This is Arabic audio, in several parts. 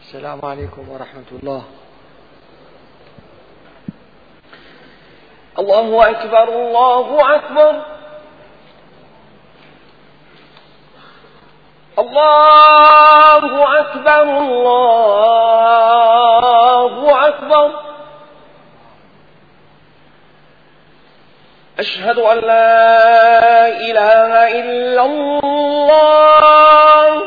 السلام عليكم ورحمة الله. الله أكبر الله أكبر الله أكبر الله أكبر. أشهد أن لا إله إلا الله.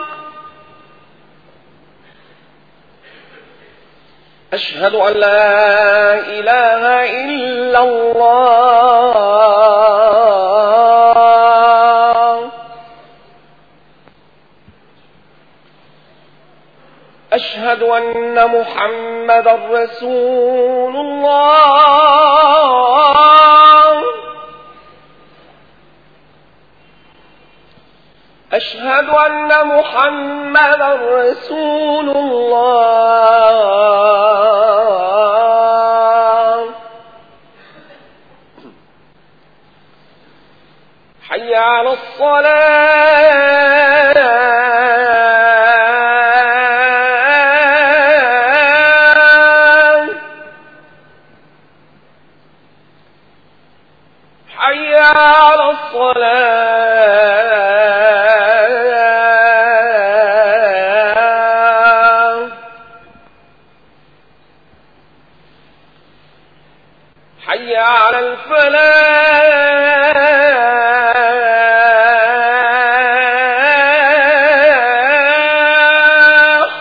أشهد أن لا إله إلا الله. أشهد أن محمدا رسول الله. أشهد أن محمدا رسول الله. حي على الصلاة. حي على الصلاة. حي على الفلاح.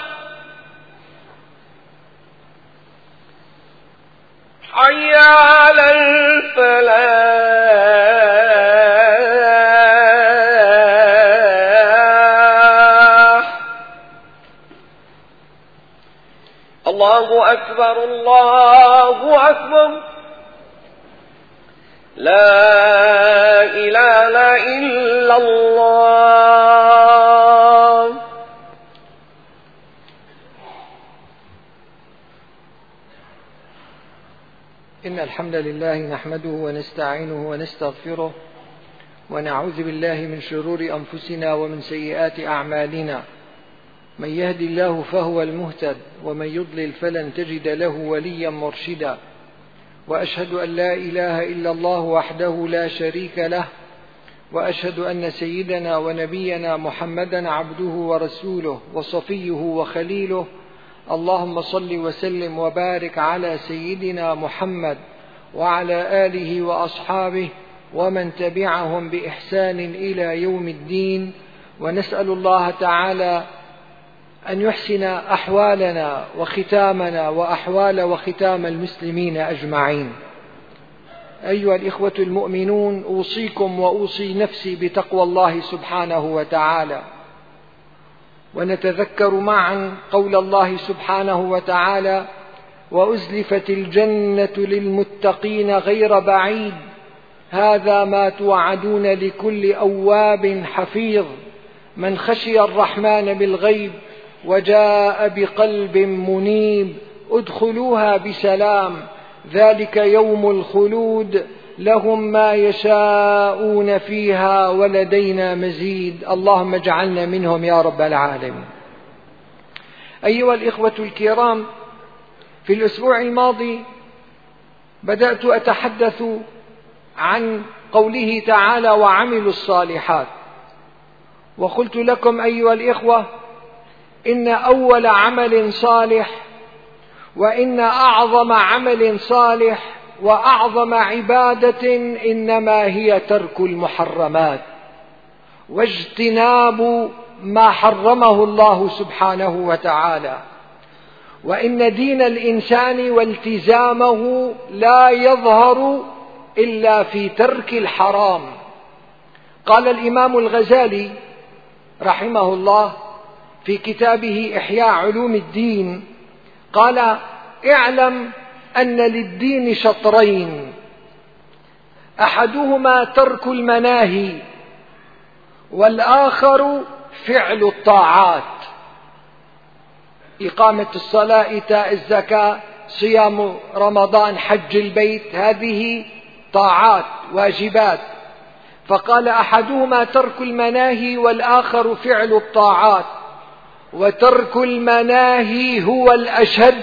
حي على الفلاح. الله أكبر الله أكبر. لا إله إلا الله. إن الحمد لله نحمده ونستعينه ونستغفره ونعوذ بالله من شرور أنفسنا ومن سيئات أعمالنا. من يهدي الله فهو المهتد ومن يضلل فلن تجد له وليا مرشدا. وأشهد أن لا إله إلا الله وحده لا شريك له، وأشهد أن سيدنا ونبينا محمدا عبده ورسوله وصفيه وخليله. اللهم صل وسلم وبارك على سيدنا محمد وعلى آله وأصحابه ومن تبعهم بإحسان إلى يوم الدين. ونسأل الله تعالى أن يحسن أحوالنا وختامنا وأحوال وختام المسلمين أجمعين. أيها الإخوة المؤمنون، أوصيكم وأوصي نفسي بتقوى الله سبحانه وتعالى. ونتذكر معا قول الله سبحانه وتعالى: وأزلفت الجنة للمتقين غير بعيد هذا ما توعدون لكل أواب حفيظ من خشي الرحمن بالغيب وجاء بقلب منيب ادخلوها بسلام ذلك يوم الخلود لهم ما يشاءون فيها ولدينا مزيد. اللهم اجعلنا منهم يا رب العالمين. أيها الإخوة الكرام، في الأسبوع الماضي بدأت أتحدث عن قوله تعالى: وعملوا الصالحات. وقلت لكم أيها الإخوة إن أول عمل صالح وإن أعظم عمل صالح وأعظم عبادة إنما هي ترك المحرمات واجتناب ما حرمه الله سبحانه وتعالى. وإن دين الإنسان والتزامه لا يظهر إلا في ترك الحرام. قال الإمام الغزالي رحمه الله في كتابه إحياء علوم الدين، قال: اعلم أن للدين شطرين، أحدهما ترك المناهي والآخر فعل الطاعات. إقامة الصلاة، إيتاء الزكاة، صيام رمضان، حج البيت، هذه طاعات واجبات. فقال: أحدهما ترك المناهي والآخر فعل الطاعات. وترك المناهي هو الأشد،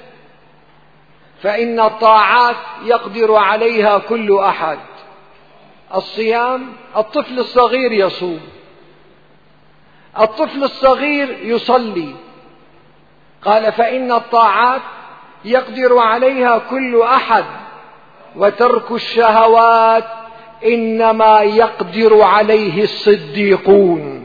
فإن الطاعات يقدر عليها كل أحد. الصيام، الطفل الصغير يصوم، الطفل الصغير يصلي. قال فإن الطاعات يقدر عليها كل أحد، وترك الشهوات إنما يقدر عليه الصديقون.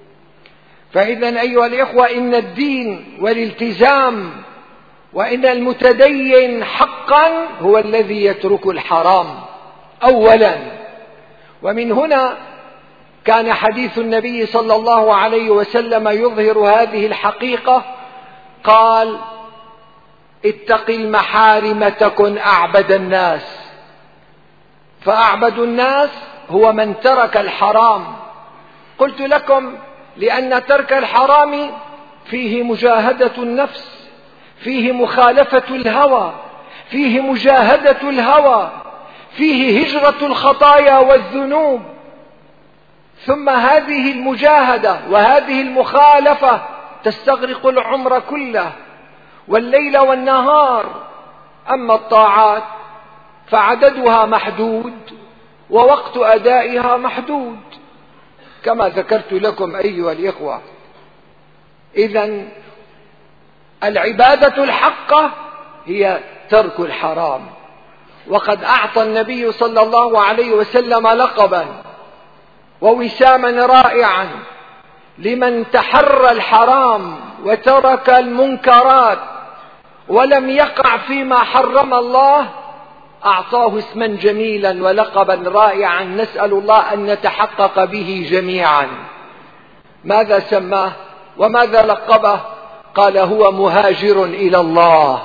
فإذا أيها الإخوة، إن الدين والالتزام وإن المتدين حقا هو الذي يترك الحرام أولا. ومن هنا كان حديث النبي صلى الله عليه وسلم يظهر هذه الحقيقة. قال اتق المحارم تكن أعبد الناس. فأعبد الناس هو من ترك الحرام. قلت لكم لأن ترك الحرام فيه مجاهدة النفس، فيه مخالفة الهوى، فيه مجاهدة الهوى، فيه هجرة الخطايا والذنوب. ثم هذه المجاهدة وهذه المخالفة تستغرق العمر كله والليل والنهار. أما الطاعات فعددها محدود ووقت أدائها محدود كما ذكرت لكم أيها الإخوة. إذن العبادة الحقة هي ترك الحرام. وقد أعطى النبي صلى الله عليه وسلم لقبا ووساما رائعا لمن تحرى الحرام وترك المنكرات ولم يقع فيما حرم الله. أعطاه اسما جميلا ولقبا رائعا نسأل الله أن نتحقق به جميعا. ماذا سماه وماذا لقبه؟ قال هو مهاجر إلى الله.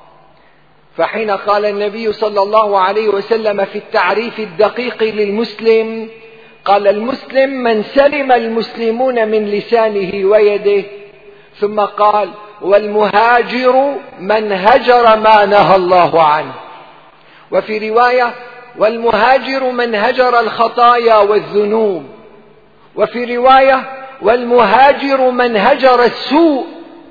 فحين قال النبي صلى الله عليه وسلم في التعريف الدقيق للمسلم، قال المسلم من سلم المسلمون من لسانه ويده، ثم قال والمهاجر من هجر ما نهى الله عنه. وفي رواية والمهاجر من هجر الخطايا والذنوب. وفي رواية والمهاجر من هجر السوء،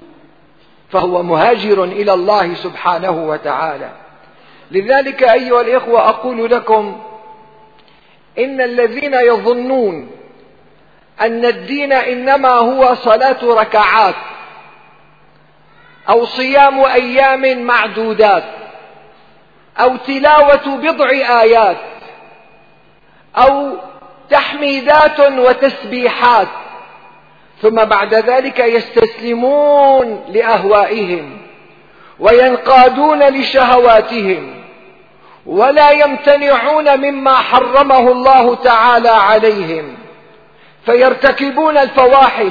فهو مهاجر إلى الله سبحانه وتعالى. لذلك أيها الإخوة أقول لكم إن الذين يظنون أن الدين إنما هو صلاة ركعات أو صيام أيام معدودات أو تلاوة بضع آيات أو تحميدات وتسبيحات، ثم بعد ذلك يستسلمون لأهوائهم وينقادون لشهواتهم ولا يمتنعون مما حرمه الله تعالى عليهم، فيرتكبون الفواحش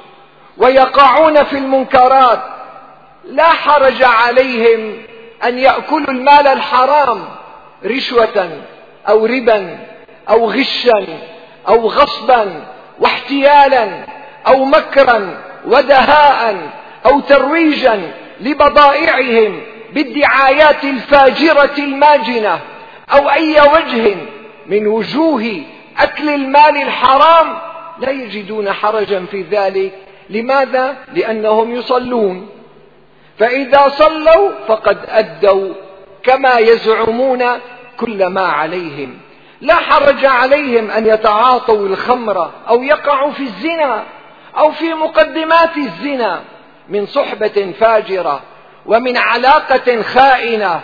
ويقعون في المنكرات. لا حرج عليهم أن يأكلوا المال الحرام رشوة أو ربا أو غشا أو غصبا واحتيالا أو مكرا ودهاء أو ترويجا لبضائعهم بالدعايات الفاجرة الماجنة أو أي وجه من وجوه أكل المال الحرام. لا يجدون حرجا في ذلك. لماذا؟ لأنهم يصلون، فإذا صلوا فقد أدوا كما يزعمون كل ما عليهم. لا حرج عليهم أن يتعاطوا الخمر أو يقعوا في الزنا أو في مقدمات الزنا من صحبة فاجرة ومن علاقة خائنة.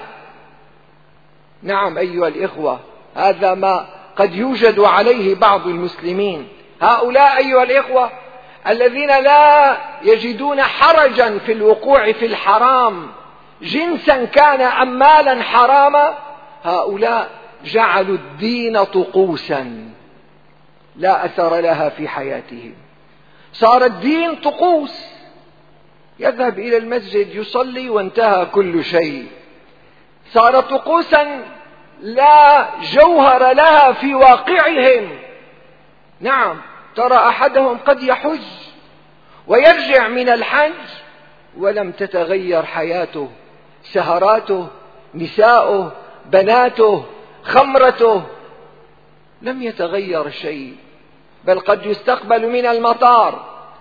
نعم أيها الإخوة، هذا ما قد يوجد عليه بعض المسلمين. هؤلاء أيها الإخوة الذين لا يجدون حرجا في الوقوع في الحرام جنسا كان أم مالا حراما، هؤلاء جعلوا الدين طقوسا لا أثر لها في حياتهم. صار الدين طقوس، يذهب إلى المسجد يصلي وانتهى كل شيء. صار طقوسا لا جوهر لها في واقعهم. نعم، ترى أحدهم قد يحج ويرجع من الحج ولم تتغير حياته، سهراته، نساؤه، بناته، خمرته، لم يتغير شيء. بل قد يستقبل من المطار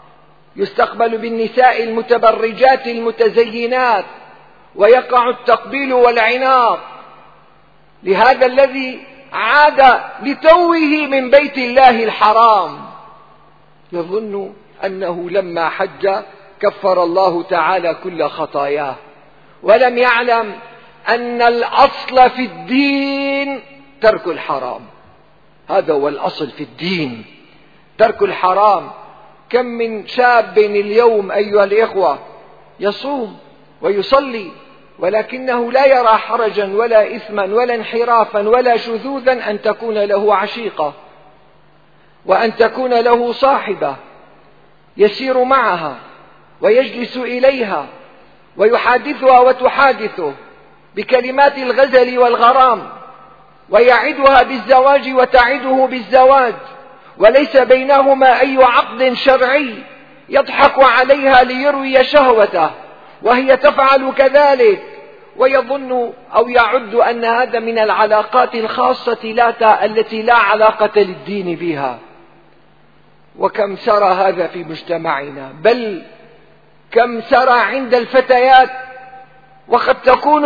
يستقبل بالنساء المتبرجات المتزينات ويقع التقبيل والعناق لهذا الذي عاد لتوه من بيت الله الحرام، يظن أنه لما حج كفر الله تعالى كل خطاياه، ولم يعلم أن الأصل في الدين ترك الحرام. هذا هو الأصل في الدين، ترك الحرام. كم من شاب اليوم أيها الإخوة يصوم ويصلي ولكنه لا يرى حرجا ولا إثما ولا انحرافا ولا شذوذا أن تكون له عشيقة وأن تكون له صاحبة يسير معها ويجلس إليها ويحادثها وتحادثه بكلمات الغزل والغرام، ويعدها بالزواج وتعده بالزواج، وليس بينهما أي عقد شرعي، يضحك عليها ليروي شهوته وهي تفعل كذلك، ويظن أو يعد أن هذا من العلاقات الخاصة التي لا علاقة للدين بها. وكم سرى هذا في مجتمعنا، بل كم سرى عند الفتيات، وقد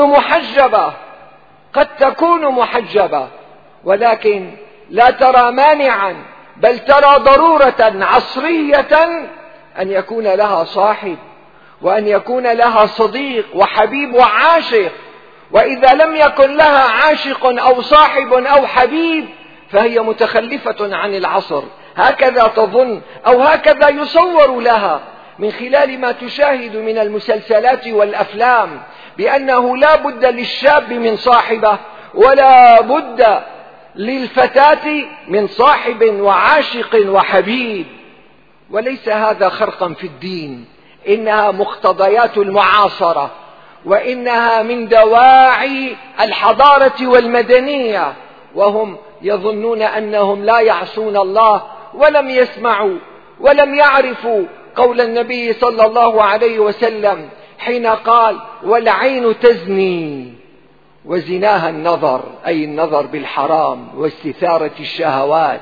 تكون محجبة ولكن لا ترى مانعا، بل ترى ضرورة عصرية أن يكون لها صاحب وأن يكون لها صديق وحبيب وعاشق، وإذا لم يكن لها عاشق أو صاحب أو حبيب فهي متخلفة عن العصر، هكذا تظن أو هكذا يصور لها من خلال ما تشاهد من المسلسلات والأفلام، بأنه لا بد للشاب من صاحبة ولا بد للفتاة من صاحب وعاشق وحبيب. وليس هذا خرقا في الدين، إنها مقتضيات المعاصرة، وإنها من دواعي الحضارة والمدنية، وهم يظنون أنهم لا يعصون الله ولم يسمعوا ولم يعرفوا قول النبي صلى الله عليه وسلم حين قال: والعين تزني وزناها النظر، أي النظر بالحرام واستثارة الشهوات،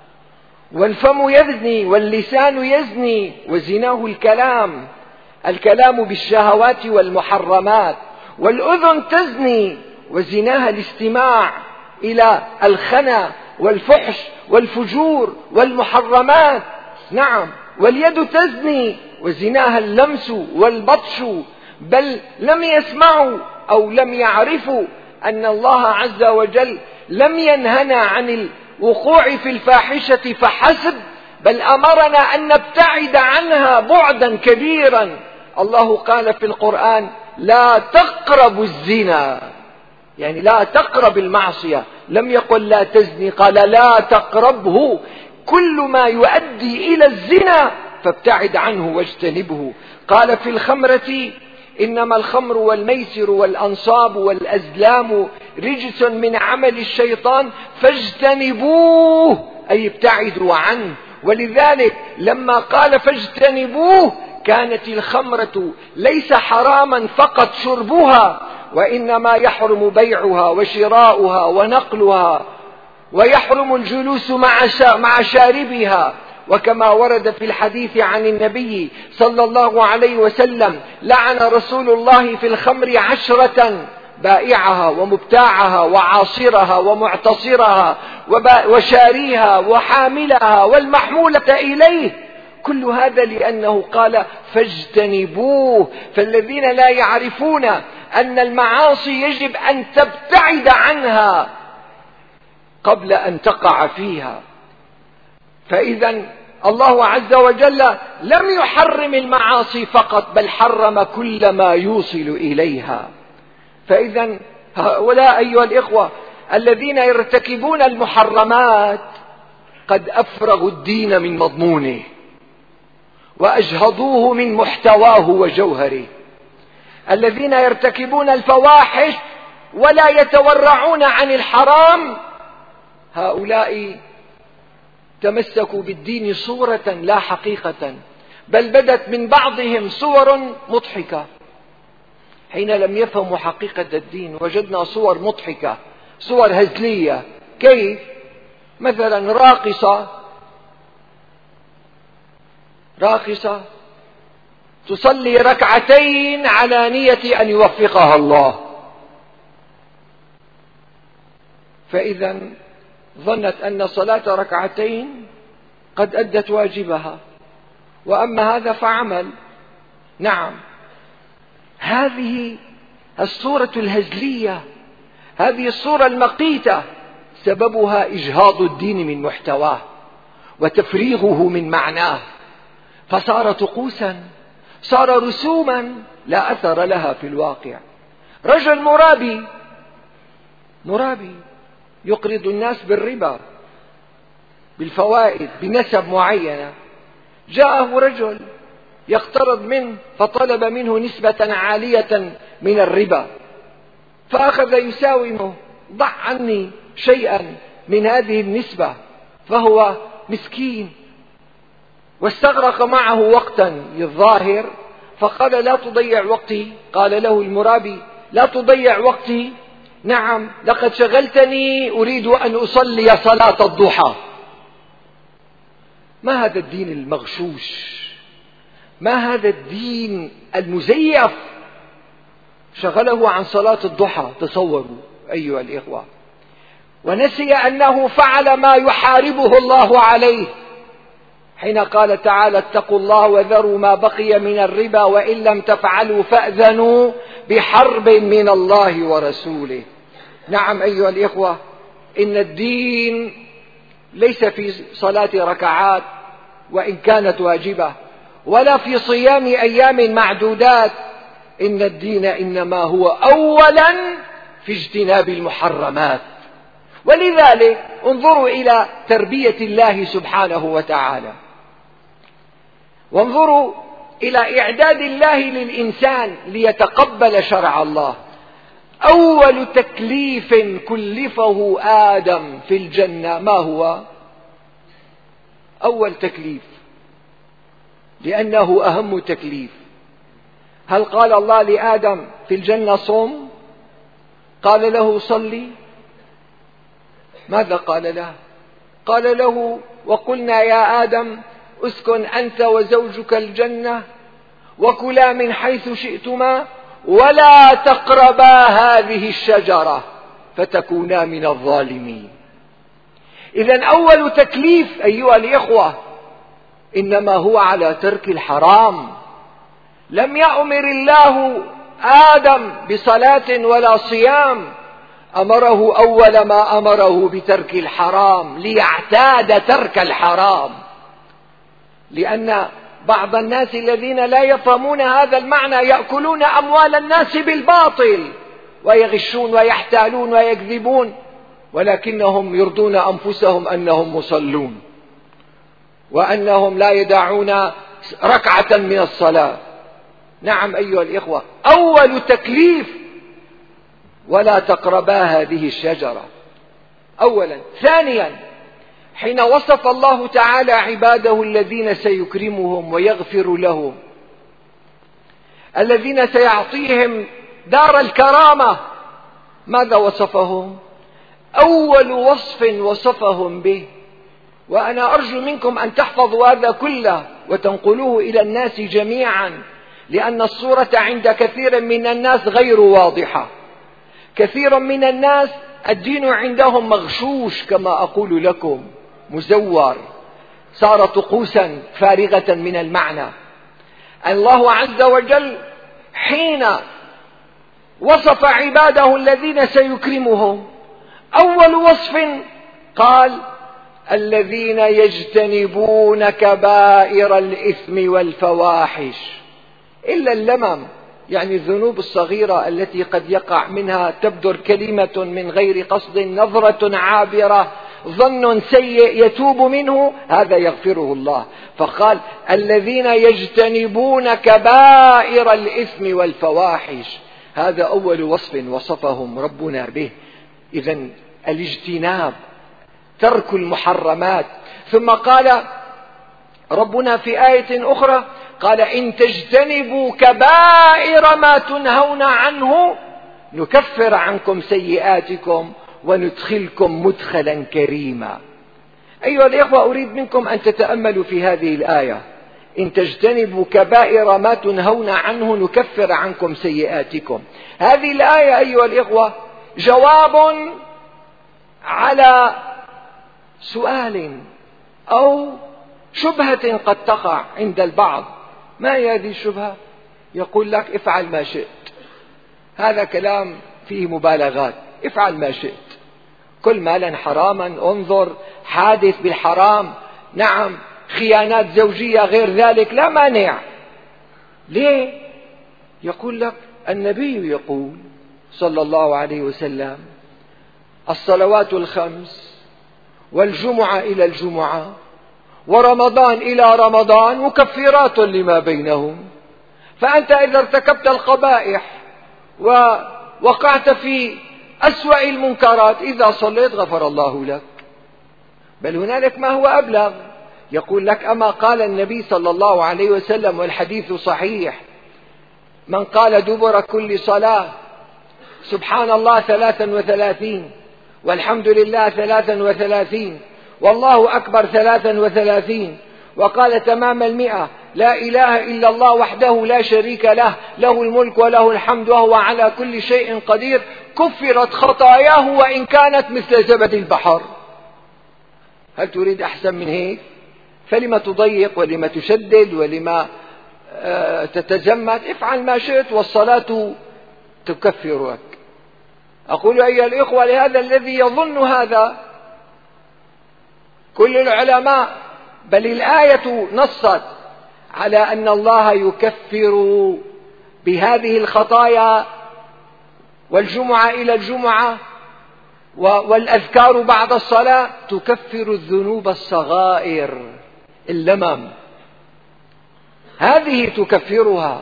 والفم يزني واللسان يزني وزناه الكلام بالشهوات والمحرمات، والأذن تزني وزناها الاستماع إلى الخنا والفحش والفجور والمحرمات، نعم، واليد تزني وزناها اللمس والبطش. بل لم يسمعوا أو لم يعرفوا أن الله عز وجل لم ينهنا عن الوقوع في الفاحشة فحسب، بل أمرنا أن نبتعد عنها بعدا كبيرا. الله قال في القرآن: لا تقربوا الزنا، يعني لا تقرب المعصية، لم يقل لا تزني، قال لا تقربه، كل ما يؤدي إلى الزنا فابتعد عنه واجتنبه. قال في الخمرة: إنما الخمر والميسر والأنصاب والأزلام رجس من عمل الشيطان فاجتنبوه، أي ابتعدوا عنه. ولذلك لما قال فاجتنبوه كانت الخمرة ليس حراما فقط شربها، وإنما يحرم بيعها وشراؤها ونقلها، ويحرم الجلوس مع شاربها. وكما ورد في الحديث عن النبي صلى الله عليه وسلم: لعن رسول الله في الخمر 10 بائعها ومبتاعها وعاصرها ومعتصرها وشاريها وحاملها والمحمولة إليه. كل هذا لأنه قال فاجتنبوه. فالذين لا يعرفون أن المعاصي يجب أن تبتعد عنها قبل أن تقع فيها. فإذا الله عز وجل لم يحرم المعاصي فقط، بل حرم كل ما يوصل إليها. فإذا هؤلاء أيها الإخوة الذين يرتكبون المحرمات قد أفرغوا الدين من مضمونه وأجهضوه من محتواه وجوهره. الذين يرتكبون الفواحش ولا يتورعون عن الحرام، هؤلاء تمسكوا بالدين صورة لا حقيقة، بل بدت من بعضهم صور مضحكة. حين لم يفهموا حقيقة الدين وجدنا صور مضحكة، صور هزلية. كيف؟ مثلا راقصة تصلي ركعتين على نية أن يوفقها الله، فإذا ظنت أن صلاة ركعتين قد أدت واجبها، وأما هذا فعمل. نعم، هذه الصورة الهزلية، هذه الصورة المقيتة سببها إجهاض الدين من محتواه وتفريغه من معناه، فصار طقوسا، صار رسوما لا أثر لها في الواقع. رجل مرابي يقرض الناس بالربا بالفوائد بنسب معينة، جاءه رجل يقترض منه فطلب منه نسبة عالية من الربا، فأخذ يساومه: ضع عني شيئا من هذه النسبة، فهو مسكين واستغرق معه وقتا للظاهر، فقال: لا تضيع وقتي. قال له المرابي: لا تضيع وقتي؟ نعم، لقد شغلتني، أريد أن أصلي صلاة الضحى. ما هذا الدين المغشوش؟ ما هذا الدين المزيف؟ شغله عن صلاة الضحى، تصوروا أيها الإخوة، ونسي أنه فعل ما يحاربه الله عليه حين قال تعالى: اتقوا الله وذروا ما بقي من الربا وإن لم تفعلوا فأذنوا بحرب من الله ورسوله. نعم أيها الإخوة، إن الدين ليس في صلاة ركعات وإن كانت واجبة، ولا في صيام أيام معدودات، إن الدين إنما هو أولا في اجتناب المحرمات. ولذلك انظروا إلى تربية الله سبحانه وتعالى، وانظروا إلى إعداد الله للإنسان ليتقبل شرع الله. أول تكليف كلفه آدم في الجنة ما هو؟ أول تكليف، لأنه أهم تكليف. هل قال الله لآدم في الجنة صم؟ قال له صلي؟ ماذا قال له؟ قال له: وقلنا يا آدم اسكن أنت وزوجك الجنة وكلا من حيث شئتما ولا تقربا هذه الشجرة فتكونا من الظالمين. إذن أول تكليف أيها الإخوة إنما هو على ترك الحرام. لم يأمر الله آدم بصلاة ولا صيام، أمره أول ما أمره بترك الحرام ليعتاد ترك الحرام. لأن بعض الناس الذين لا يفهمون هذا المعنى يأكلون أموال الناس بالباطل ويغشون ويحتالون ويكذبون، ولكنهم يرضون أنفسهم أنهم مصلون وأنهم لا يدعون ركعة من الصلاة. نعم أيها الإخوة، أول تكليف ولا تقربا هذه الشجرة أولا. ثانيا، حين وصف الله تعالى عباده الذين سيكرمهم ويغفر لهم، الذين سيعطيهم دار الكرامة، ماذا وصفهم؟ أول وصف وصفهم به، وأنا أرجو منكم أن تحفظوا هذا كله وتنقلوه إلى الناس جميعا، لأن الصورة عند كثير من الناس غير واضحة. كثير من الناس الدين عندهم مغشوش كما أقول لكم، مزور، صار طقوسا فارغة من المعنى. الله عز وجل حين وصف عباده الذين سيكرمهم أول وصف قال: الذين يجتنبون كبائر الإثم والفواحش، إلا اللمم، يعني الذنوب الصغيرة التي قد يقع منها، تبدر كلمة من غير قصد، نظرة عابرة، ظن سيء يتوب منه، هذا يغفره الله. فقال: الذين يجتنبون كبائر الإثم والفواحش، هذا أول وصف وصفهم ربنا به. إذن الاجتناب، ترك المحرمات. ثم قال ربنا في آية أخرى قال: إن تجتنبوا كبائر ما تنهون عنه نكفر عنكم سيئاتكم وندخلكم مدخلا كريما. أيها الإخوة، أريد منكم أن تتأملوا في هذه الآية. إن تجتنبوا كبائر ما تنهون عنه نكفر عنكم سيئاتكم. هذه الآية أيها الإخوة جواب على سؤال أو شبهة قد تقع عند البعض. ما هي هذه الشبهة؟ يقول لك افعل ما شئت. هذا كلام فيه مبالغات. افعل ما شئت، كل مالا حراما، انظر حادث بالحرام، نعم خيانات زوجية غير ذلك لا مانع. ليه؟ يقول لك النبي يقول صلى الله عليه وسلم الصلوات الخمس والجمعة إلى الجمعة ورمضان إلى رمضان مكفرات لما بينهم. فأنت إذا ارتكبت القبائح ووقعت في أسوأ المنكرات إذا صليت غفر الله لك. بل هنالك ما هو أبلغ، يقول لك أما قال النبي صلى الله عليه وسلم والحديث صحيح: من قال دبر كل صلاة سبحان الله 33 والحمد لله 33 والله أكبر 33 وقال تمام 100 لا إله إلا الله وحده لا شريك له له الملك وله الحمد وهو على كل شيء قدير كفرت خطاياه وإن كانت مثل زبد البحر. هل تريد أحسن من هيك؟ فلما تضيق ولما تشدد ولما تتزمت؟ افعل ما شئت والصلاة تكفرك. أقول أيها الإخوة لهذا الذي يظن هذا كل العلماء بل الآية نصت على أن الله يكفر بهذه الخطايا والجمعة إلى الجمعة والأذكار بعد الصلاة تكفر الذنوب الصغائر اللمم، هذه تكفرها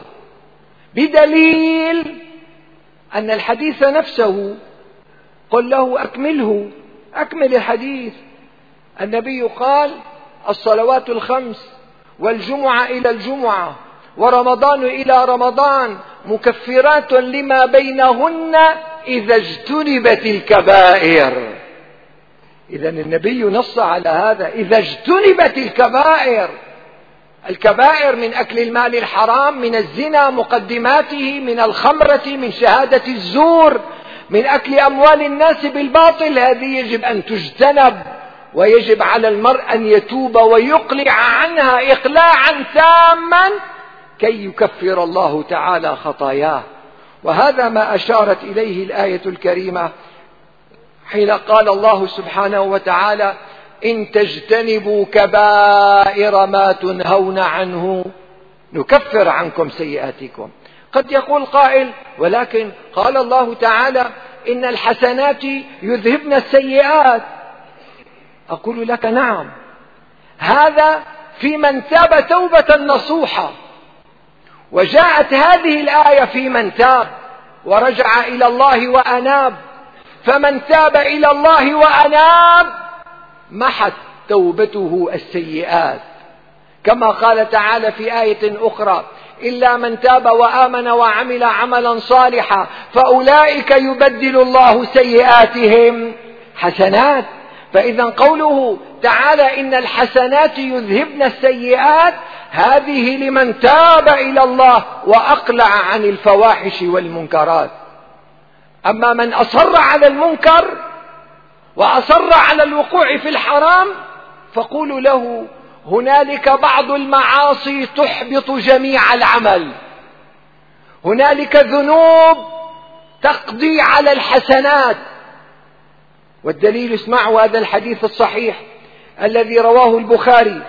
بدليل أن الحديث نفسه قل له أكمله، أكمل الحديث. النبي قال الصلوات الخمس والجمعة إلى الجمعة ورمضان إلى رمضان مكفرات لما بينهن إذا اجتنبت الكبائر. إذا النبي نص على هذا، إذا اجتنبت الكبائر. الكبائر من أكل المال الحرام، من الزنا مقدماته، من الخمرة، من شهادة الزور، من أكل أموال الناس بالباطل، هذه يجب أن تجتنب، ويجب على المرء أن يتوب ويقلع عنها إقلاعا تاما كي يكفر الله تعالى خطاياه. وهذا ما أشارت إليه الآية الكريمة حين قال الله سبحانه وتعالى إن تجتنبوا كبائر ما تنهون عنه نكفر عنكم سيئاتكم. قد يقول قائل ولكن قال الله تعالى إن الحسنات يذهبن السيئات. أقول لك نعم، هذا في من تاب توبة نصوحة، وجاءت هذه الآية في من تاب ورجع إلى الله وأناب. فمن تاب إلى الله وأناب محت توبته السيئات، كما قال تعالى في آية أخرى إلا من تاب وآمن وعمل عملا صالحا فأولئك يبدل الله سيئاتهم حسنات. فإذا قوله تعالى إن الحسنات يذهبن السيئات هذه لمن تاب إلى الله وأقلع عن الفواحش والمنكرات. أما من أصر على المنكر وأصر على الوقوع في الحرام فقولوا له هنالك بعض المعاصي تحبط جميع العمل، هنالك ذنوب تقضي على الحسنات. والدليل اسمعوا هذا الحديث الصحيح الذي رواه البخاري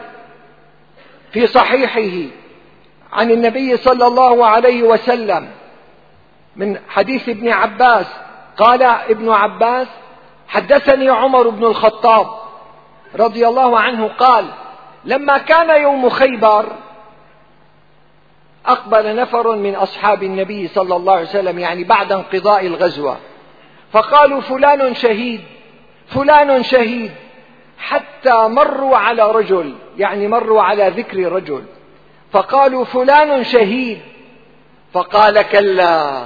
في صحيحه عن النبي صلى الله عليه وسلم من حديث ابن عباس قال ابن عباس حدثني عمر بن الخطاب رضي الله عنه قال لما كان يوم خيبر أقبل نفر من أصحاب النبي صلى الله عليه وسلم يعني بعد انقضاء الغزوة فقالوا فلان شهيد فلان شهيد، حتى مروا على رجل يعني مروا على ذكر رجل فقالوا فلان شهيد، فقال كلا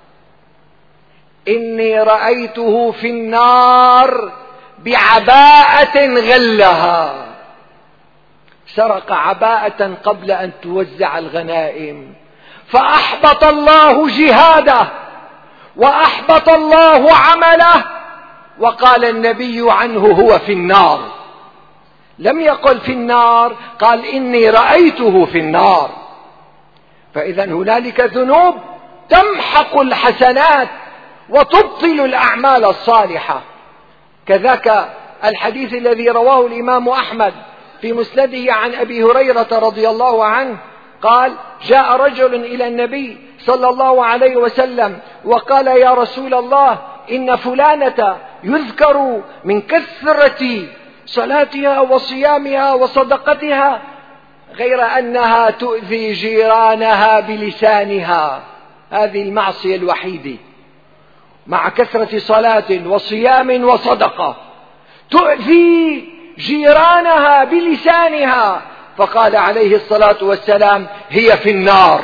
إني رأيته في النار بعباءة غلها. سرق عباءة قبل أن توزع الغنائم، فأحبط الله جهاده وأحبط الله عمله، وقال النبي عنه هو في النار. لم يقل في النار، قال إني رأيته في النار. فإذا هنالك ذنوب تمحق الحسنات وتبطل الأعمال الصالحة. كذاك الحديث الذي رواه الإمام أحمد في مسنده عن أبي هريرة رضي الله عنه قال: جاء رجل إلى النبي صلى الله عليه وسلم وقال: يا رسول الله، إن فلانة يذكر من كثرة صلاتها وصيامها وصدقتها، غير أنها تؤذي جيرانها بلسانها. هذه المعصية الوحيدة، مع كثرة صلاة وصيام وصدقة تؤذي جيرانها بلسانها. فقال عليه الصلاة والسلام: هي في النار.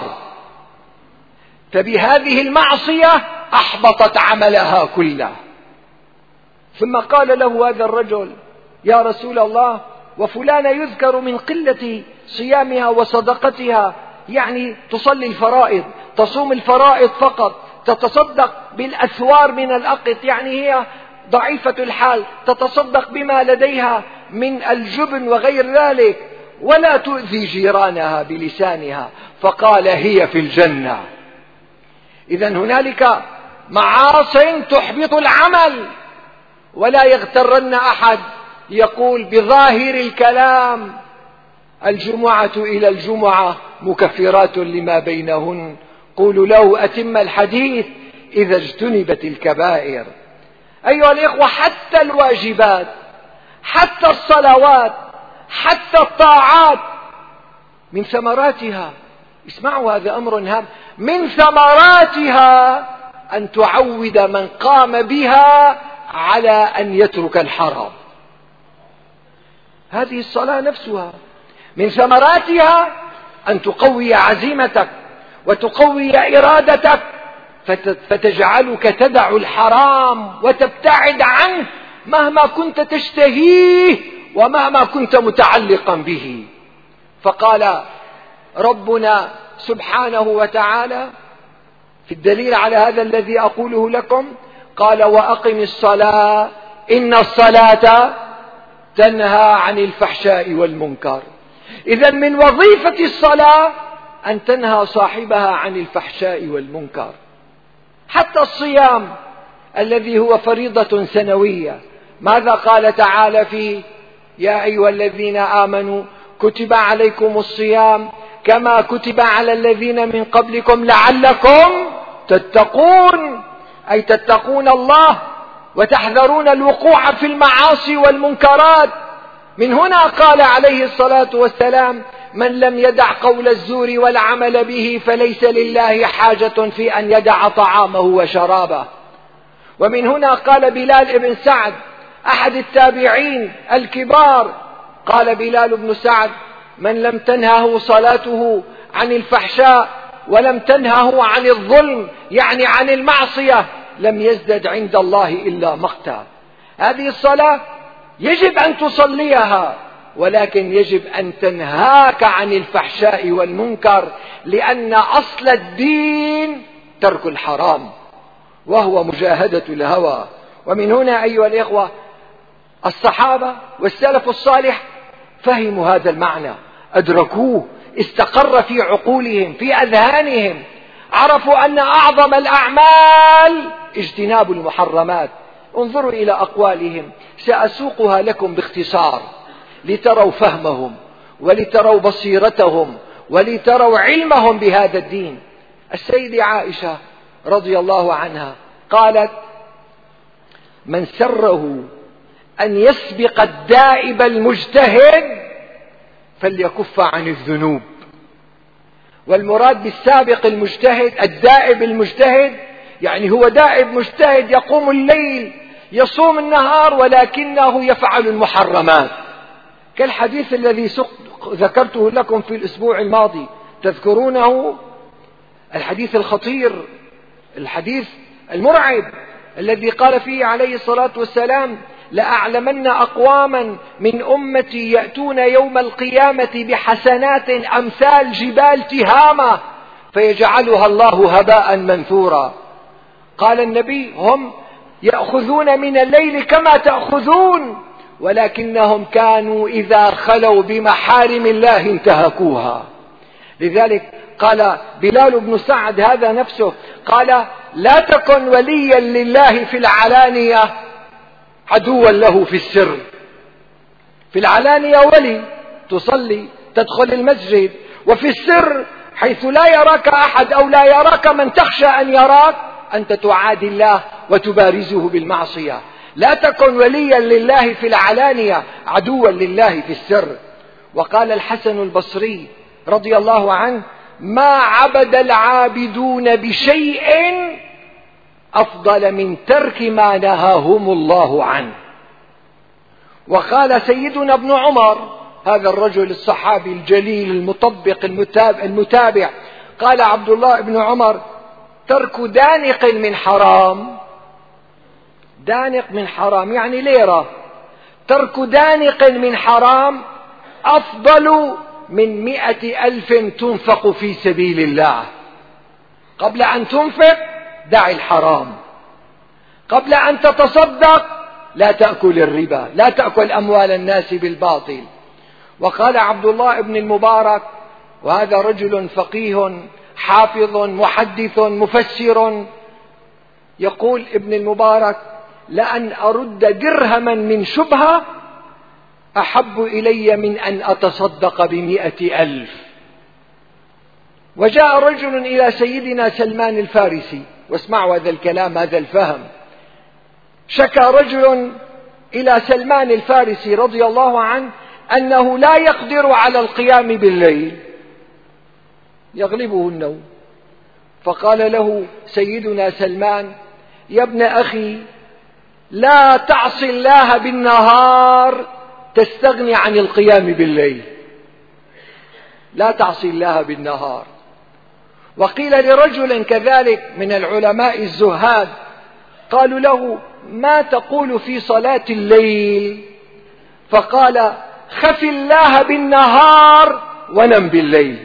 فبهذه المعصية أحبطت عملها كله. ثم قال له هذا الرجل: يا رسول الله، وفلانة يذكر من قلة صيامها وصدقتها، يعني تصلي الفرائض، تصوم الفرائض فقط، تتصدق بالأثوار من الأقط، يعني هي ضعيفة الحال، تتصدق بما لديها من الجبن وغير ذلك، ولا تؤذي جيرانها بلسانها. فقال: هي في الجنة. إذن هنالك معاصٍ تحبط العمل. ولا يغترن أحد يقول بظاهر الكلام: الجمعة إلى الجمعة مكفرات لما بينهن. قولوا له: أتم الحديث إذا اجتنبت الكبائر. أيها الإخوة، حتى الواجبات، حتى الصلوات، حتى الطاعات من ثمراتها، اسمعوا هذا أمر هام، من ثمراتها أن تعود من قام بها على أن يترك الحرام. هذه الصلاة نفسها من ثمراتها أن تقوي عزيمتك وتقوي إرادتك، فتجعلك تدع الحرام وتبتعد عنه مهما كنت تشتهيه ومهما كنت متعلقا به. فقال ربنا سبحانه وتعالى في الدليل على هذا الذي أقوله لكم، قال: وأقم الصلاة إن الصلاة تنهى عن الفحشاء والمنكر. إذن من وظيفة الصلاة أن تنهى صاحبها عن الفحشاء والمنكر. حتى الصيام الذي هو فريضة سنوية، ماذا قال تعالى فيه؟ يا أيها الذين آمنوا كتب عليكم الصيام كما كتب على الذين من قبلكم لعلكم تتقون، أي تتقون الله وتحذرون الوقوع في المعاصي والمنكرات. من هنا قال عليه الصلاة والسلام: من لم يدع قول الزور والعمل به فليس لله حاجة في أن يدع طعامه وشرابه. ومن هنا قال بلال بن سعد أحد التابعين الكبار، قال بلال بن سعد: من لم تنهه صلاته عن الفحشاء ولم تنهه عن الظلم، يعني عن المعصية، لم يزدد عند الله إلا مقتا. هذه الصلاة يجب أن تصليها، ولكن يجب أن تنهاك عن الفحشاء والمنكر، لأن أصل الدين ترك الحرام وهو مجاهدة الهوى. ومن هنا أيها الإخوة، الصحابة والسلف الصالح فهموا هذا المعنى، أدركوه، استقر في عقولهم، في أذهانهم، عرفوا أن أعظم الأعمال اجتناب المحرمات. انظروا إلى أقوالهم، سأسوقها لكم باختصار لتروا فهمهم ولتروا بصيرتهم ولتروا علمهم بهذا الدين. السيدة عائشة رضي الله عنها قالت: من سره أن يسبق الدائب المجتهد فليكف عن الذنوب. والمراد بالسابق المجتهد الدائب المجتهد، يعني هو دائب مجتهد يقوم الليل يصوم النهار ولكنه يفعل المحرمات، كالحديث الذي ذكرته لكم في الأسبوع الماضي، تذكرونه؟ الحديث الخطير، الحديث المرعب الذي قال فيه عليه الصلاة والسلام: لأعلمن أقواما من أمتي يأتون يوم القيامة بحسنات أمثال جبال تهامة فيجعلها الله هباء منثورا. قال النبي: هم يأخذون من الليل كما تأخذون، ولكنهم كانوا إذا خلوا بمحارم الله انتهكوها. لذلك قال بلال بن سعد هذا نفسه، قال: لا تكن وليا لله في العلانية عدوا له في السر. في العلانية ولي، تصلي، تدخل المسجد، وفي السر حيث لا يراك أحد أو لا يراك من تخشى أن يراك أنت تعادي الله وتبارزه بالمعصية. لا تكن وليا لله في العلانية عدوا لله في السر. وقال الحسن البصري رضي الله عنه: ما عبد العابدون بشيء أفضل من ترك ما نهاهم الله عنه. وقال سيدنا ابن عمر، هذا الرجل الصحابي الجليل المطبق المتابع، قال عبد الله بن عمر: ترك دانق من حرام، دانق من حرام يعني ليرة، ترك دانق من حرام أفضل من 100,000 تنفق في سبيل الله. قبل أن تنفق دع الحرام، قبل أن تتصدق لا تأكل الربا، لا تأكل أموال الناس بالباطل. وقال عبد الله بن المبارك، وهذا رجل فقيه حافظ محدث مفسر، يقول ابن المبارك: لأن أرد درهما من شبهة أحب إلي من أن أتصدق ب100,000. وجاء رجل إلى سيدنا سلمان الفارسي، واسمعوا هذا الكلام، هذا الفهم. شكى رجل إلى سلمان الفارسي رضي الله عنه أنه لا يقدر على القيام بالليل، يغلبه النوم. فقال له سيدنا سلمان: يا ابن أخي، لا تعص الله بالنهار تستغني عن القيام بالليل، لا تعصي الله بالنهار. وقيل لرجل كذلك من العلماء الزهاد، قالوا له: ما تقول في صلاة الليل؟ فقال: خف الله بالنهار ونم بالليل،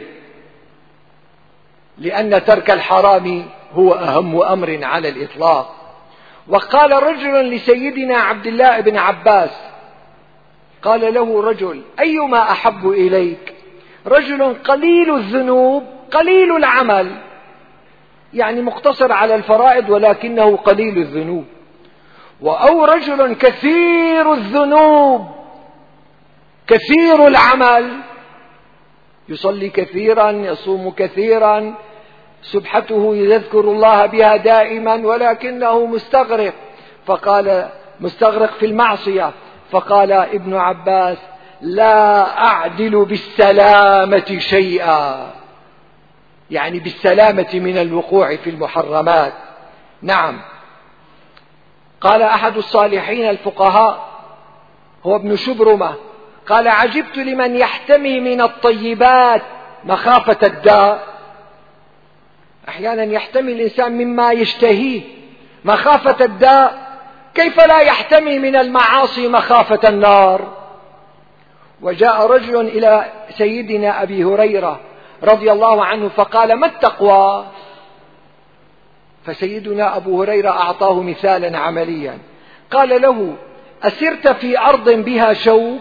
لأن ترك الحرام هو أهم أمر على الإطلاق. وقال رجل لسيدنا عبد الله بن عباس، قال له رجل: أيما أحب إليك؟ رجل قليل الذنوب قليل العمل، يعني مقتصر على الفرائض ولكنه قليل الذنوب، أو رجل كثير الذنوب كثير العمل، يصلي كثيرا، يصوم كثيرا، سبحته يذكر الله بها دائما، ولكنه مستغرق، فقال مستغرق في المعصية. فقال ابن عباس: لا أعدل بالسلامة شيئا، يعني بالسلامة من الوقوع في المحرمات. نعم. قال أحد الصالحين الفقهاء هو ابن شبرمة، قال: عجبت لمن يحتمي من الطيبات مخافة الداء. أحيانا يحتمي الإنسان مما يشتهيه مخافة الداء، كيف لا يحتمي من المعاصي مخافة النار؟ وجاء رجل إلى سيدنا أبي هريرة رضي الله عنه فقال: ما التقوى؟ فسيدنا أبو هريرة أعطاه مثالا عمليا، قال له: أسرت في أرض بها شوك؟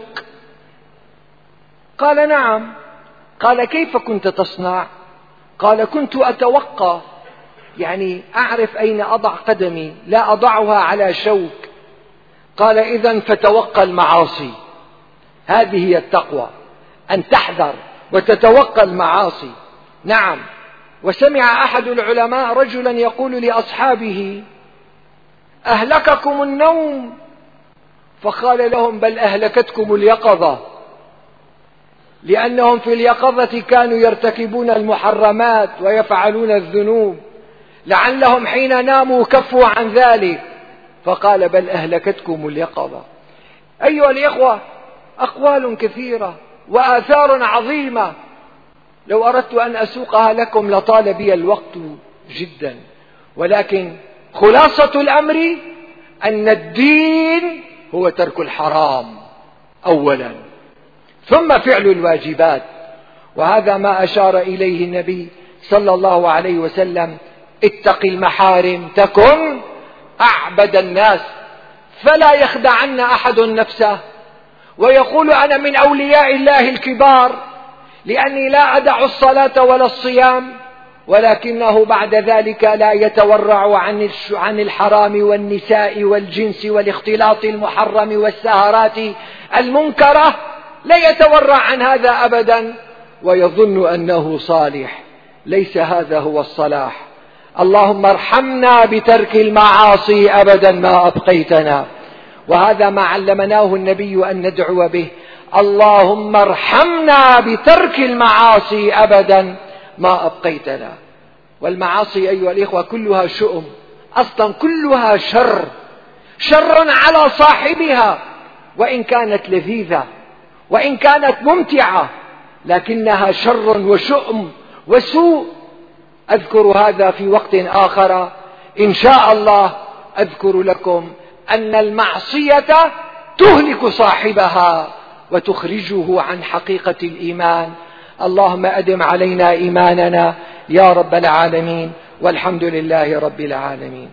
قال: نعم. قال: كيف كنت تصنع؟ قال: كنت أتوقى، يعني أعرف أين أضع قدمي، لا أضعها على شوك. قال: إذن فتوقى المعاصي، هذه هي التقوى، أن تحذر وتتوقى المعاصي. نعم. وسمع أحد العلماء رجلا يقول لأصحابه: أهلككم النوم؟ فقال لهم: بل أهلكتكم اليقظة، لأنهم في اليقظة كانوا يرتكبون المحرمات ويفعلون الذنوب، لعلهم حين ناموا كفوا عن ذلك. فقال: بل أهلكتكم اليقظة. أيها الإخوة، أقوال كثيرة وآثار عظيمة، لو أردت أن أسوقها لكم لطال بي الوقت جدا، ولكن خلاصة الأمر أن الدين هو ترك الحرام أولا، ثم فعل الواجبات. وهذا ما أشار إليه النبي صلى الله عليه وسلم: اتق المحارم تكن أعبد الناس. فلا يخدعن أحد نفسه ويقول أنا من أولياء الله الكبار لأني لا أدع الصلاة ولا الصيام، ولكنه بعد ذلك لا يتورع عن الحرام والنساء والجنس والاختلاط المحرم والسهرات المنكرة، لا يتورع عن هذا أبدا، ويظن أنه صالح. ليس هذا هو الصلاح. اللهم ارحمنا بترك المعاصي أبدا ما أبقيتنا، وهذا ما علمناه النبي أن ندعو به: اللهم ارحمنا بترك المعاصي أبدا ما أبقيتنا. والمعاصي أيها الإخوة كلها شؤم، أصلا كلها شر على صاحبها، وإن كانت لذيذة وإن كانت ممتعة، لكنها شر وشؤم وسوء. أذكر هذا في وقت آخر إن شاء الله. أذكر لكم أن المعصية تهلك صاحبها وتخرجه عن حقيقة الإيمان. اللهم أدم علينا إيماننا يا رب العالمين، والحمد لله رب العالمين.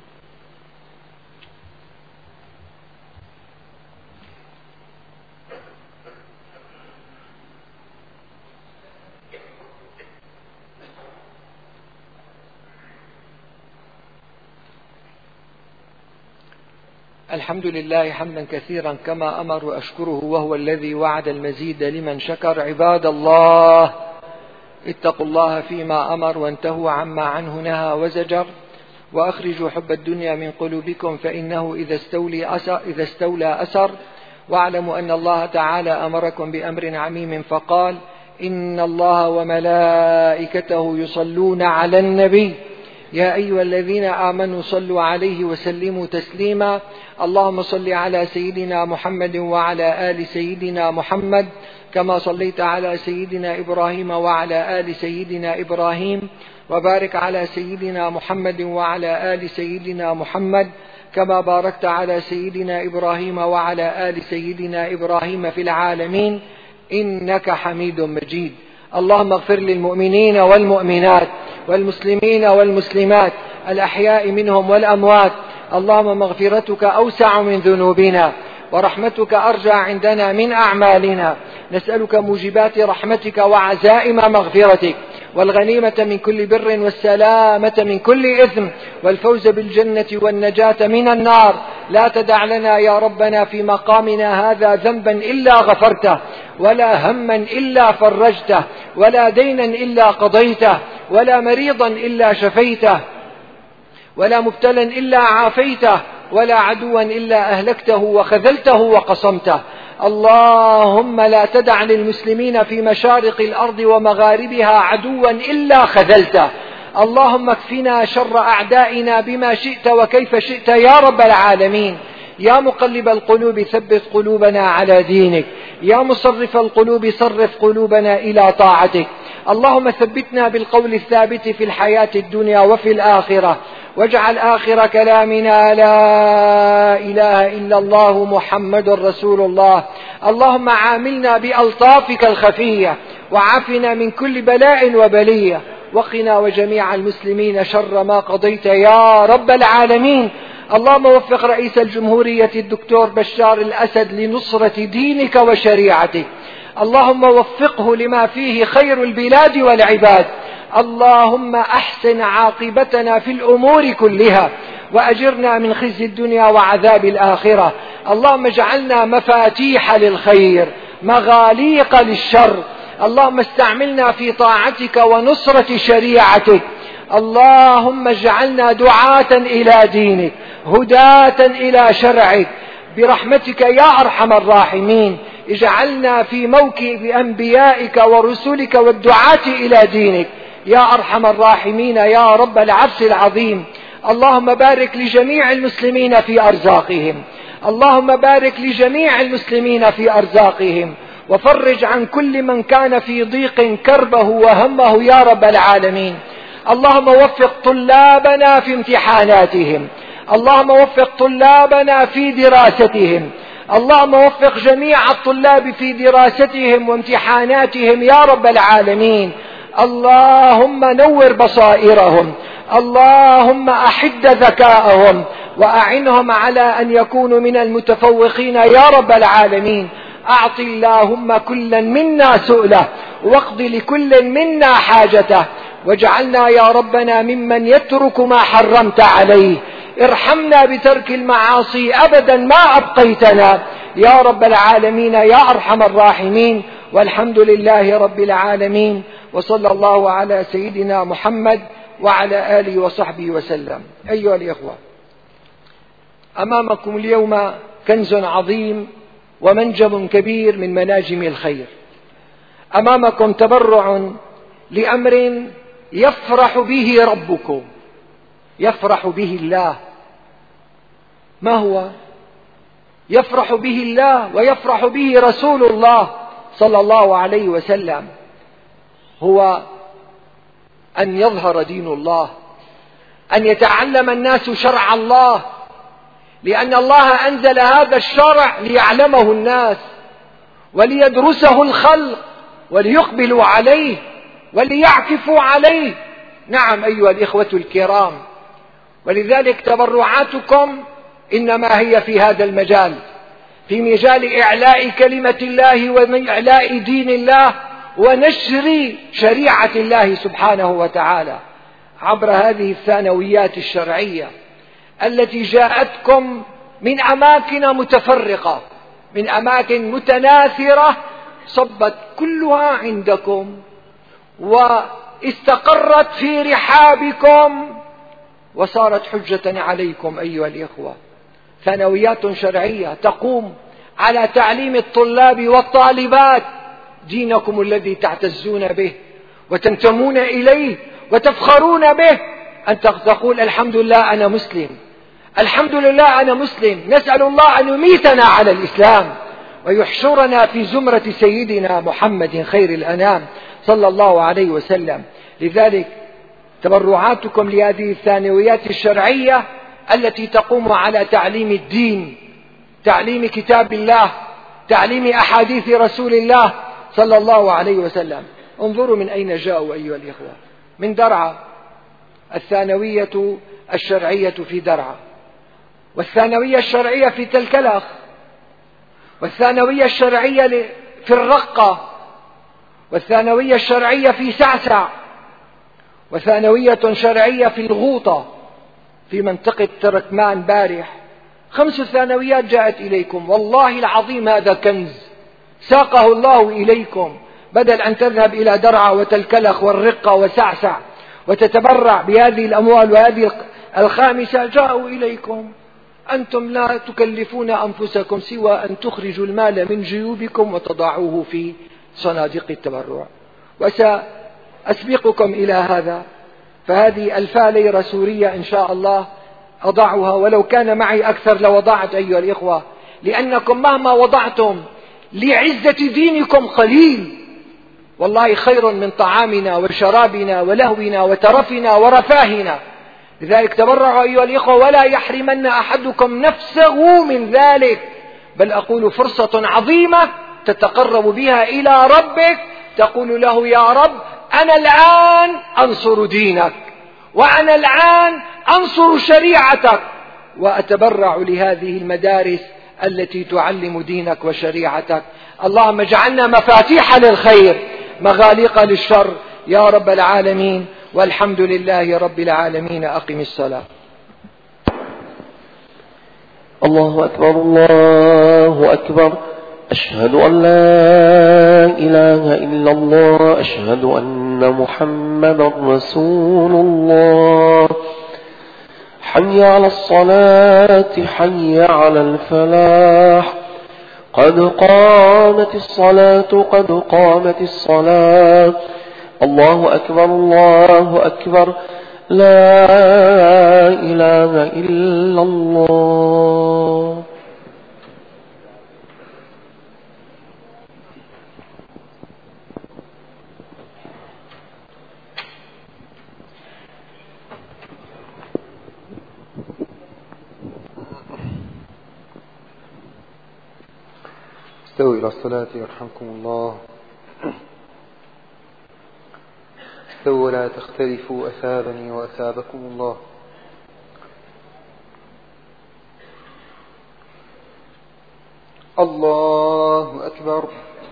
الحمد لله حمدا كثيرا كما أمر، وأشكره وهو الذي وعد المزيد لمن شكر. عباد الله، اتقوا الله فيما أمر وانتهوا عما عنه نهى وزجر، وأخرجوا حب الدنيا من قلوبكم فإنه إذا استولى أسر. واعلموا أن الله تعالى أمركم بأمر عميم فقال: إن الله وملائكته يصلون على النبي يا أيها الذين آمنوا صلوا عليه وسلموا تسليما. اللهم صل على سيدنا محمد وعلى آل سيدنا محمد كما صليت على سيدنا إبراهيم وعلى آل سيدنا إبراهيم، وبارك على سيدنا محمد وعلى آل سيدنا محمد كما باركت على سيدنا إبراهيم وعلى آل سيدنا إبراهيم في العالمين إنك حميد مجيد. اللهم اغفر للمؤمنين والمؤمنات والمسلمين والمسلمات الأحياء منهم والأموات. اللهم مغفرتك أوسع من ذنوبنا ورحمتك أرجى عندنا من أعمالنا. نسألك موجبات رحمتك وعزائم مغفرتك والغنيمة من كل بر والسلامة من كل إثم والفوز بالجنة والنجاة من النار. لا تدع لنا يا ربنا في مقامنا هذا ذنبا إلا غفرته، ولا هما إلا فرجته، ولا دينا إلا قضيته، ولا مريضا إلا شفيته، ولا مبتلا إلا عافيته، ولا عدوا إلا أهلكته وخذلته وقصمته. اللهم لا تدع للمسلمين في مشارق الأرض ومغاربها عدوا إلا خذلته. اللهم اكفنا شر أعدائنا بما شئت وكيف شئت يا رب العالمين. يا مقلب القلوب ثبت قلوبنا على دينك، يا مصرف القلوب صرف قلوبنا إلى طاعتك. اللهم ثبتنا بالقول الثابت في الحياة الدنيا وفي الآخرة، واجعل آخر كلامنا لا إله إلا الله محمد رسول الله. اللهم عاملنا بألطافك الخفية، وعافنا من كل بلاء وبلية، وقنا وجميع المسلمين شر ما قضيت يا رب العالمين. اللهم وفق رئيس الجمهورية الدكتور بشار الأسد لنصرة دينك وشريعتك. اللهم وفقه لما فيه خير البلاد والعباد. اللهم أحسن عاقبتنا في الأمور كلها، وأجرنا من خزي الدنيا وعذاب الآخرة. اللهم اجعلنا مفاتيح للخير مغاليق للشر. اللهم استعملنا في طاعتك ونصرة شريعتك. اللهم اجعلنا دعاة إلى دينك، هداة إلى شرعك، برحمتك يا أرحم الراحمين. اجعلنا في موكب أنبيائك ورسلك والدعاة إلى دينك يا أرحم الراحمين يا رب العرش العظيم. اللهم بارك لجميع المسلمين في أرزاقهم، اللهم بارك لجميع المسلمين في أرزاقهم، وفرج عن كل من كان في ضيق كربه وهمه يا رب العالمين. اللهم وفق طلابنا في امتحاناتهم، اللهم وفق طلابنا في دراستهم، اللهم وفق جميع الطلاب في دراستهم وامتحاناتهم يا رب العالمين. اللهم نور بصائرهم، اللهم أحد ذكاءهم، وأعنهم على أن يكونوا من المتفوقين يا رب العالمين. أعط اللهم كلا منا سؤله، واقض لكل منا حاجته، واجعلنا يا ربنا ممن يترك ما حرمت عليه. ارحمنا بترك المعاصي أبدا ما أبقيتنا يا رب العالمين يا أرحم الراحمين. والحمد لله رب العالمين، وصلى الله على سيدنا محمد وعلى آله وصحبه وسلم. أيها الإخوة، أمامكم اليوم كنز عظيم ومنجم كبير من مناجم الخير. أمامكم تبرع لأمر يفرح به ربكم، يفرح به الله. ما هو؟ يفرح به الله ويفرح به رسول الله صلى الله عليه وسلم. هو أن يظهر دين الله، أن يتعلم الناس شرع الله، لأن الله أنزل هذا الشرع ليعلمه الناس وليدرسه الخلق وليقبلوا عليه وليعكفوا عليه. نعم أيها الإخوة الكرام، ولذلك تبرعاتكم إنما هي في هذا المجال، في مجال إعلاء كلمة الله وإعلاء دين الله ونشر شريعة الله سبحانه وتعالى عبر هذه الثانويات الشرعية التي جاءتكم من أماكن متفرقة، من أماكن متناثرة، صبت كلها عندكم واستقرت في رحابكم وصارت حجة عليكم أيها الإخوة. ثانويات شرعية تقوم على تعليم الطلاب والطالبات دينكم الذي تعتزون به وتنتمون إليه وتفخرون به، أن تقول الحمد لله أنا مسلم، الحمد لله أنا مسلم. نسأل الله أن يميتنا على الإسلام ويحشرنا في زمرة سيدنا محمد خير الأنام صلى الله عليه وسلم. لذلك تبرعاتكم لهذه الثانويات الشرعية التي تقوم على تعليم الدين، تعليم كتاب الله، تعليم أحاديث رسول الله صلى الله عليه وسلم. انظروا من أين جاءوا أيها الإخوة، من درعا، الثانوية الشرعية في درعا، والثانوية الشرعية في تلكلخ، والثانوية الشرعية في الرقة، والثانوية الشرعية في سعسع، وثانوية شرعية في الغوطة في منطقة تركمان بارح. 5 ثانويات جاءت إليكم، والله العظيم هذا كنز ساقه الله إليكم، بدل أن تذهب إلى درعا وتلكلخ والرقة وسعسع وتتبرع بهذه الأموال وهذه 5 جاءوا إليكم. أنتم لا تكلفون أنفسكم سوى أن تخرجوا المال من جيوبكم وتضعوه في صناديق التبرع. وسأسبقكم إلى هذا، فهذه 1000 ليرة سورية إن شاء الله أضعها، ولو كان معي أكثر لوضعت أيها الإخوة، لأنكم مهما وضعتم لعزة دينكم قليل، والله خير من طعامنا وشرابنا ولهونا وترفنا ورفاهنا. لذلك تبرعوا أيها الإخوة، ولا يحرمن أحدكم نفسه من ذلك، بل أقول فرصة عظيمة تتقرب بها إلى ربك، تقول له يا رب أنا الآن أنصر دينك، وأنا الآن أنصر شريعتك، وأتبرع لهذه المدارس التي تعلم دينك وشريعتك. اللهم اجعلنا مفاتيح للخير مغاليق للشر يا رب العالمين، والحمد لله رب العالمين. أقم الصلاة. الله أكبر الله أكبر، أشهد أن لا إله إلا الله، أشهد أن محمدا رسول الله. حي على الصلاة، حي على الفلاح، قد قامت الصلاة، قد قامت الصلاة. الله أكبر الله أكبر، لا إله إلا الله. استووا إلى الصلاة يرحمكم الله. استووا ولا تختلفوا أثابني وأثابكم الله. الله أكبر.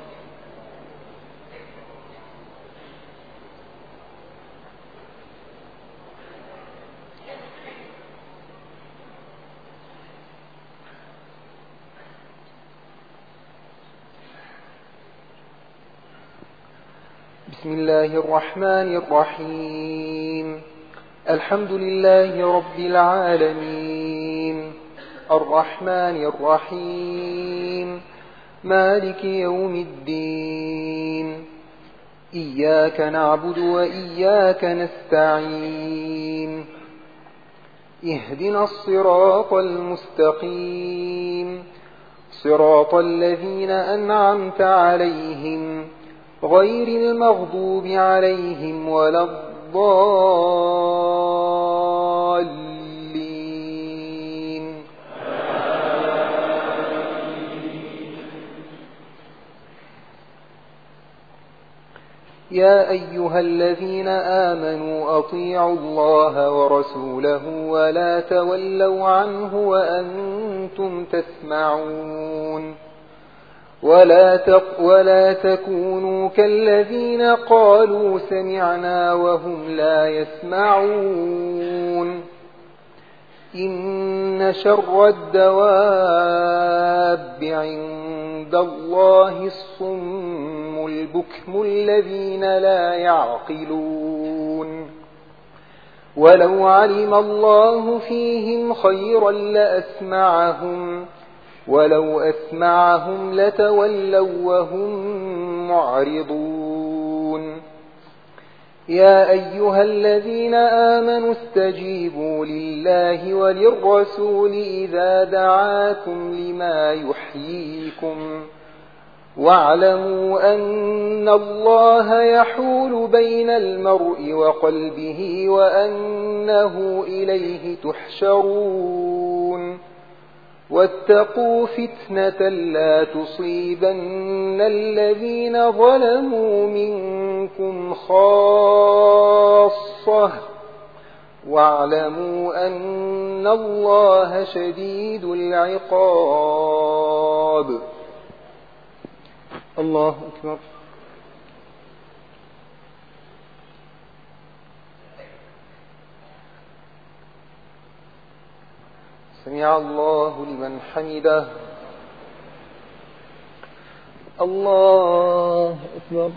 بسم الله الرحمن الرحيم. الحمد لله رب العالمين الرحمن الرحيم مالك يوم الدين إياك نعبد وإياك نستعين اهدنا الصراط المستقيم صراط الذين أنعمت عليهم غير المغضوب عليهم ولا الضالين. يا أيها الذين آمنوا أطيعوا الله ورسوله ولا تولوا عنه وأنتم تسمعون ولا تكونوا كالذين قالوا سمعنا وهم لا يسمعون. إن شر الدواب عند الله الصم البكم الذين لا يعقلون. ولو علم الله فيهم خيرا لأسمعهم ولو أسمعهم لتولوا وهم معرضون. يا أيها الذين آمنوا استجيبوا لله وللرسول إذا دعاكم لما يحييكم واعلموا أن الله يحول بين المرء وقلبه وأنه إليه تحشرون. واتقوا فتنة لا تصيبن الذين ظلموا منكم خاصة واعلموا أن الله شديد العقاب. الله أكبر. سمع الله لمن حمده. الله أكبر.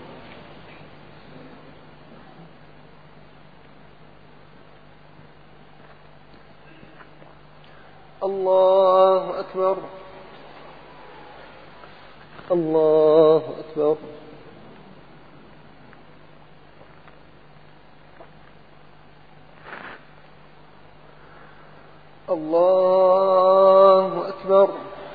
الله أكبر. الله أكبر. الله أكبر.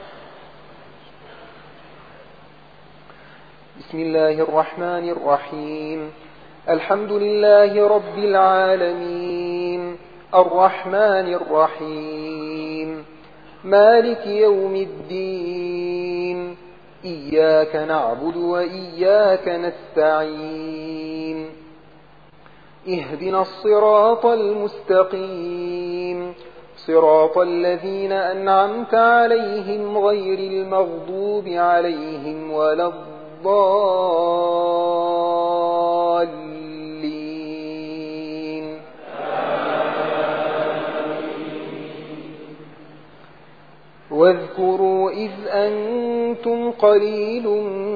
بسم الله الرحمن الرحيم. الحمد لله رب العالمين الرحمن الرحيم مالك يوم الدين إياك نعبد وإياك نستعين اهدنا الصراط المستقيم صراط الذين أنعمت عليهم غير المغضوب عليهم ولا الضالين. واذكروا إذ أنتم قليل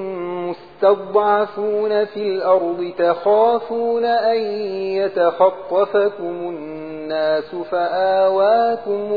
مستضعفون في الأرض تخافون أن يتخطفكم الناس فآواكم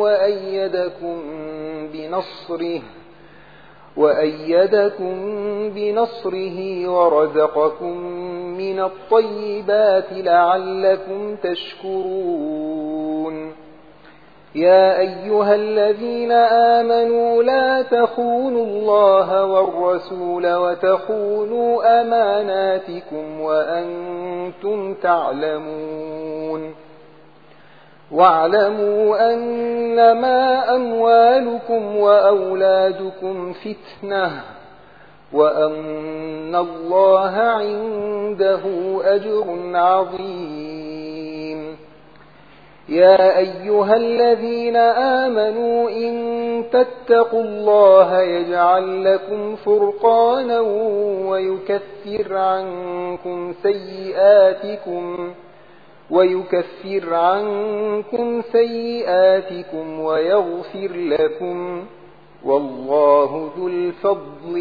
وأيدكم بنصره ورزقكم من الطيبات لعلكم تشكرون. يا أيها الذين آمنوا لا تخونوا الله والرسول وتخونوا أماناتكم وأنتم تعلمون. واعلموا أنما أموالكم وأولادكم فتنة وأن الله عنده أجر عظيم. يا أيها الذين آمنوا إن تتقوا الله يجعل لكم فرقانا ويكفر عنكم سيئاتكم ويغفر لكم، والله ذو الفضل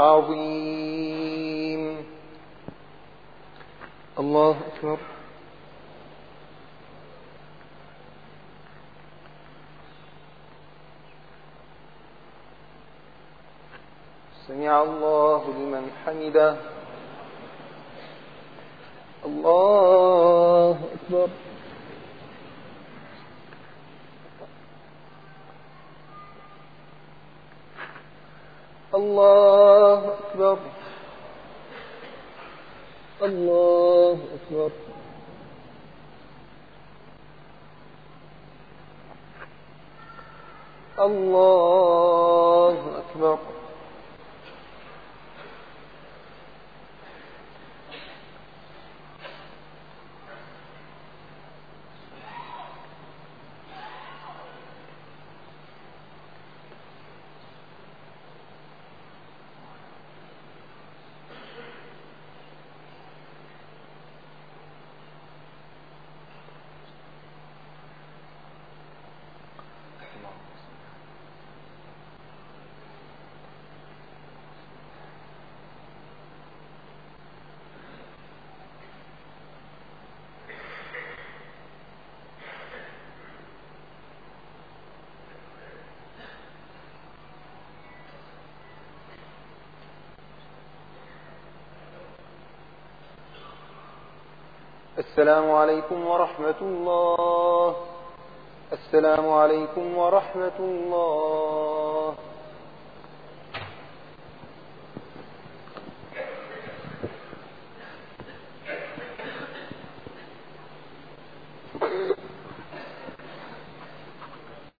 العظيم. الله أكبر. سمع الله لمن حمده. الله أكبر. الله أكبر. الله أكبر. الله أكبر. السلام عليكم ورحمة الله. السلام عليكم ورحمة الله.